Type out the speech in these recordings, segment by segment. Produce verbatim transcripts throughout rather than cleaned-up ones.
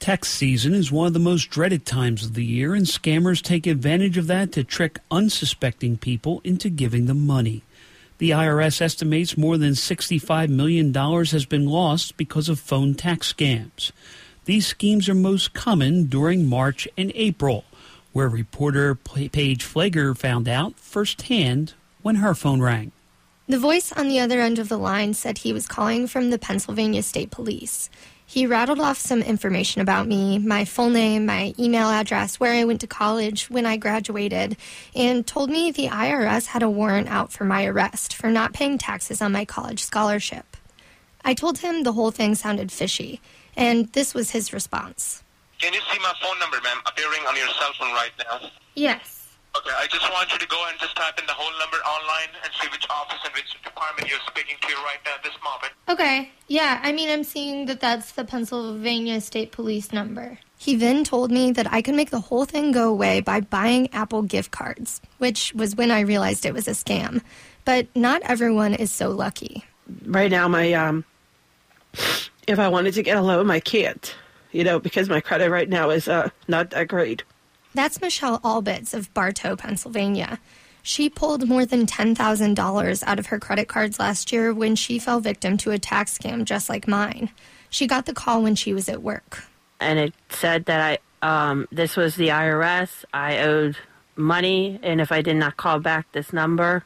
Tax season is one of the most dreaded times of the year, and scammers take advantage of that to trick unsuspecting people into giving them money. The I R S estimates more than sixty-five million dollars has been lost because of phone tax scams. These schemes are most common during March and April, where reporter Paige Flager found out firsthand when her phone rang. The voice on the other end of the line said he was calling from the Pennsylvania State Police. He rattled off some information about me, my full name, my email address, where I went to college, when I graduated, and told me the I R S had a warrant out for my arrest for not paying taxes on my college scholarship. I told him the whole thing sounded fishy, and this was his response. Can you see my phone number, ma'am, appearing on your cell phone right now? Yes. Okay, I just want you to go and just type in the whole number online and see which office and which department you're speaking to right now at this moment. Okay, yeah, I mean, I'm seeing that that's the Pennsylvania State Police number. He then told me that I could make the whole thing go away by buying Apple gift cards, which was when I realized it was a scam. But not everyone is so lucky. Right now, my um, if I wanted to get a loan, I can't, you know, because my credit right now is uh, not that great. That's Michelle Albitz of Bartow, Pennsylvania. She pulled more than ten thousand dollars out of her credit cards last year when she fell victim to a tax scam just like mine. She got the call when she was at work. And it said that I, um, this was the I R S. I owed money, and if I did not call back this number,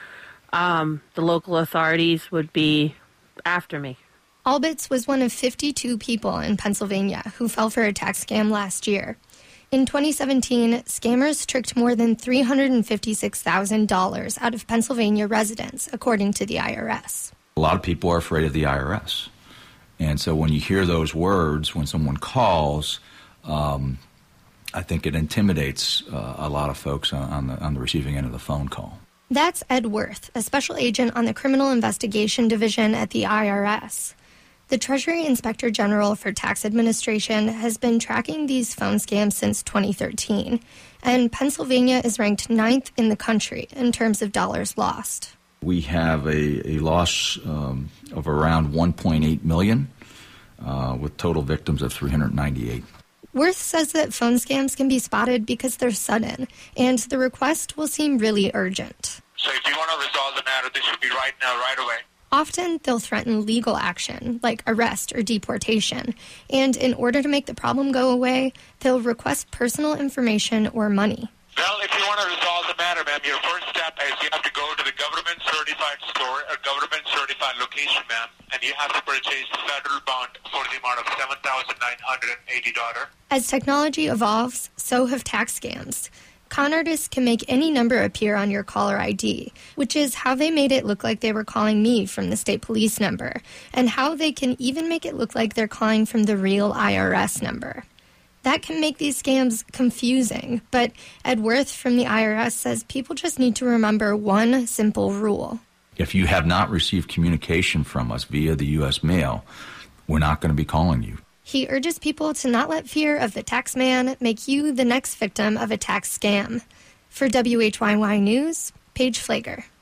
um, the local authorities would be after me. Albitz was one of fifty-two people in Pennsylvania who fell for a tax scam last year. In twenty seventeen, scammers tricked more than three hundred fifty-six thousand dollars out of Pennsylvania residents, according to the I R S. A lot of people are afraid of the I R S. And so when you hear those words, when someone calls, um, I think it intimidates uh, a lot of folks on the, on the receiving end of the phone call. That's Ed Worth, a special agent on the Criminal Investigation Division at the I R S. The Treasury Inspector General for Tax Administration has been tracking these phone scams since twenty thirteen, and Pennsylvania is ranked ninth in the country in terms of dollars lost. We have a, a loss um, of around one point eight million dollars uh, with total victims of three hundred ninety-eight. Worth says that phone scams can be spotted because they're sudden, and the request will seem really urgent. So if you want to resolve the matter, this should be right now, right away. Often, they'll threaten legal action, like arrest or deportation. And in order to make the problem go away, they'll request personal information or money. Well, if you want to resolve the matter, ma'am, your first step is you have to go to the government-certified store or government-certified location, ma'am, and you have to purchase a federal bond for the amount of seven thousand nine hundred eighty dollars. As technology evolves, so have tax scams. Con artists can make any number appear on your caller I D, which is how they made it look like they were calling me from the state police number, and how they can even make it look like they're calling from the real I R S number. That can make these scams confusing, but Ed Worth from the I R S says people just need to remember one simple rule. If you have not received communication from us via the U S mail, we're not going to be calling you. He urges people to not let fear of the tax man make you the next victim of a tax scam. For W H Y Y News, Paige Flager.